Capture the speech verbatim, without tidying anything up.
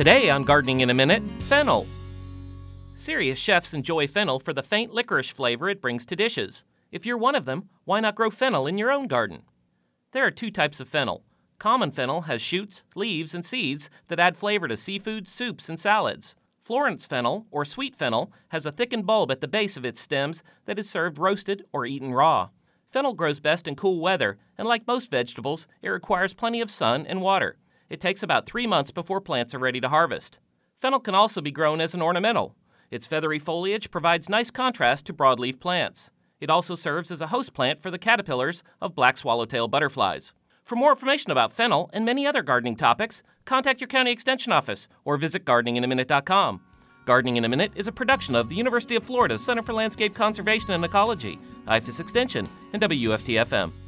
Today on Gardening in a Minute, fennel. Serious chefs enjoy fennel for the faint licorice flavor it brings to dishes. If you're one of them, why not grow fennel in your own garden? There are two types of fennel. Common fennel has shoots, leaves, and seeds that add flavor to seafood, soups, and salads. Florence fennel, or sweet fennel, has a thickened bulb at the base of its stems that is served roasted or eaten raw. Fennel grows best in cool weather, and like most vegetables, it requires plenty of sun and water. It takes about three months before plants are ready to harvest. Fennel can also be grown as an ornamental. Its feathery foliage provides nice contrast to broadleaf plants. It also serves as a host plant for the caterpillars of black swallowtail butterflies. For more information about fennel and many other gardening topics, contact your county extension office or visit gardening in a minute dot com. Gardening in a Minute is a production of the University of Florida Center for Landscape Conservation and Ecology, I F A S Extension, and W F T F M.